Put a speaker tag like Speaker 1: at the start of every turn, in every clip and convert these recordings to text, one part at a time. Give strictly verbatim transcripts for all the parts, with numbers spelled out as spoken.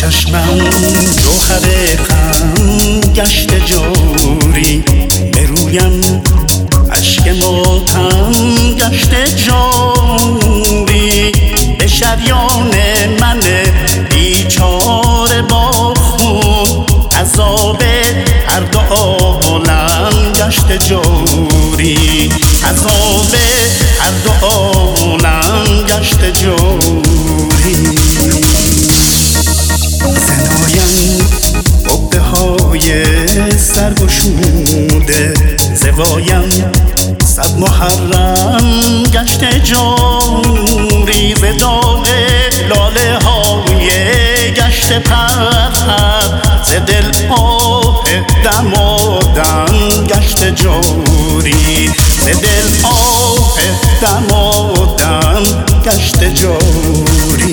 Speaker 1: چشمم جوهر غم گشته جوری، به رویم اشک ماتم گشته جوری، به شریان من بیچاره با خون عذاب هر دو عالم گشته جوری، عذاب هر دو عالم گشته جوری. زنایم عقده های سرگشوده، زوایم صد محرم گشته جوری، ز داغ لاله های گشته پرپر، ز دل آه دمادم گشته جوری، ز دل آه دمادم گشته جوری.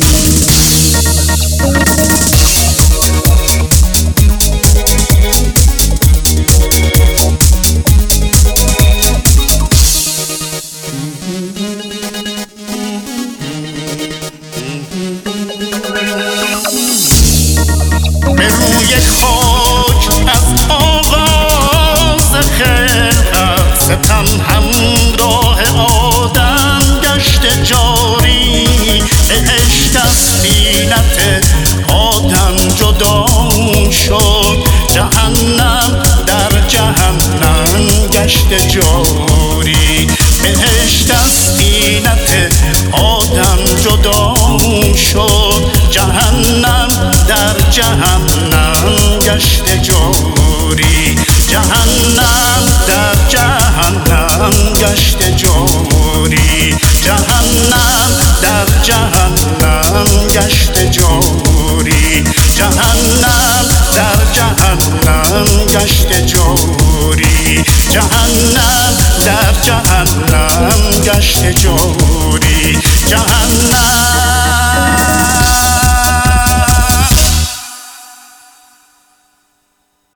Speaker 1: به روی خاک از آغاز خلقت، ستم همراه آدم گشته جاری، عشق از طینت آدم جدا شد، جهنم در جهنم گشته جاری، عشق از طینت آدم جدا شد، جهنم در جهنم گشته جوری، جهنم در جهنم گشته جوری، جهنم در جهنم گشته جوری، جهنم در جهنم گشته جوری، جهنم در جهنم گشته جوری، جهنم